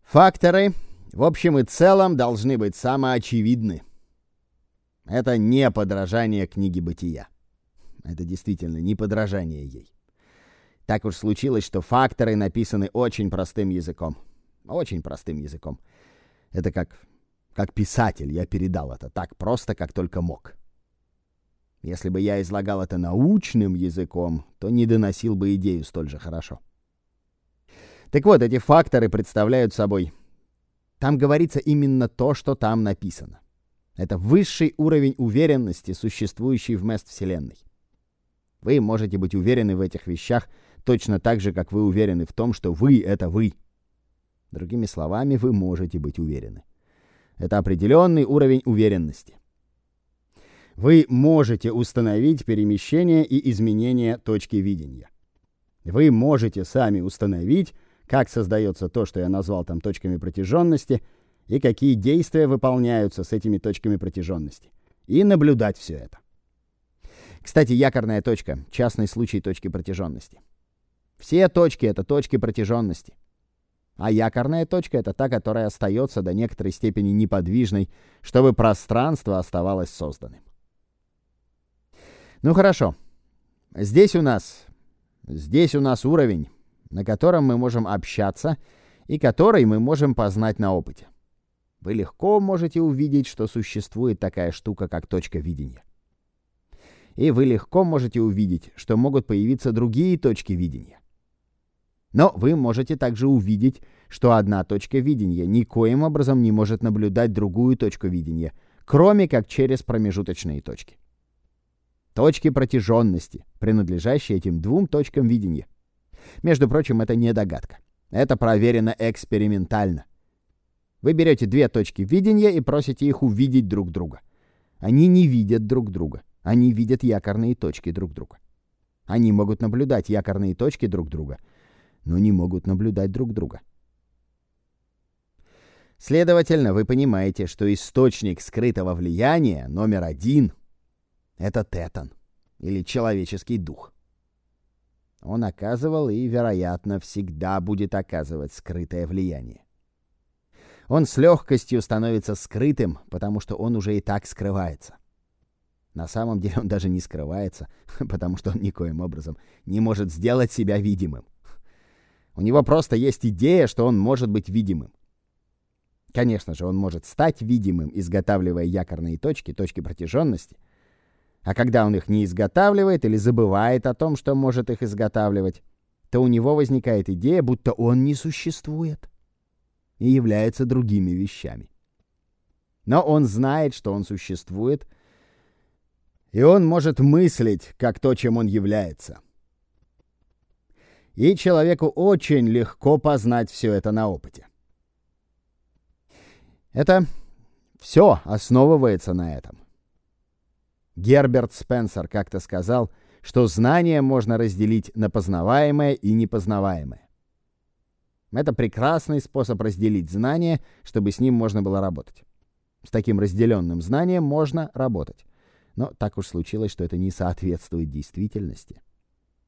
Факторы, в общем и целом, должны быть самоочевидны. Это не подражание книге «Бытия». Это действительно не подражание ей. Так уж случилось, что факторы написаны очень простым языком. Очень простым языком. Это как писатель я передал это так просто, как только мог. Если бы я излагал это научным языком, то не доносил бы идею столь же хорошо. Так вот, эти факторы представляют собой... Там говорится именно то, что там написано. Это высший уровень уверенности, существующий в мест-вселенной. Вы можете быть уверены в этих вещах точно так же, как вы уверены в том, что вы — это вы. Другими словами, вы можете быть уверены. Это определенный уровень уверенности. Вы можете установить перемещение и изменение точки видения. Вы можете сами установить, как создается то, что я назвал там точками протяженности, и какие действия выполняются с этими точками протяженности. И наблюдать все это. Кстати, якорная точка — частный случай точки протяженности. Все точки — это точки протяженности. А якорная точка — это та, которая остается до некоторой степени неподвижной, чтобы пространство оставалось созданным. Ну хорошо. Здесь у нас уровень, на котором мы можем общаться и который мы можем познать на опыте. Вы легко можете увидеть, что существует такая штука, как точка видения. И вы легко можете увидеть, что могут появиться другие точки видения. Но вы можете также увидеть, что одна точка видения никоим образом не может наблюдать другую точку видения, кроме как через промежуточные точки. Точки протяженности, принадлежащие этим двум точкам видения. Между прочим, это не догадка. Это проверено экспериментально. Вы берете две точки видения и просите их увидеть друг друга. Они не видят друг друга. Они видят якорные точки друг друга. Они могут наблюдать якорные точки друг друга, но не могут наблюдать друг друга. Следовательно, вы понимаете, что источник скрытого влияния номер один — это тетан, или человеческий дух. Он оказывал и, вероятно, всегда будет оказывать скрытое влияние. Он с легкостью становится скрытым, потому что он уже и так скрывается. На самом деле он даже не скрывается, потому что он никоим образом не может сделать себя видимым. У него просто есть идея, что он может быть видимым. Конечно же, он может стать видимым, изготавливая якорные точки, точки протяженности. А когда он их не изготавливает или забывает о том, что может их изготавливать, то у него возникает идея, будто он не существует и является другими вещами. Но он знает, что он существует, и он может мыслить, как то, чем он является. И человеку очень легко познать все это на опыте. Это все основывается на этом. Герберт Спенсер как-то сказал, что знание можно разделить на познаваемое и непознаваемое. Это прекрасный способ разделить знание, чтобы с ним можно было работать. С таким разделенным знанием можно работать. Но так уж случилось, что это не соответствует действительности.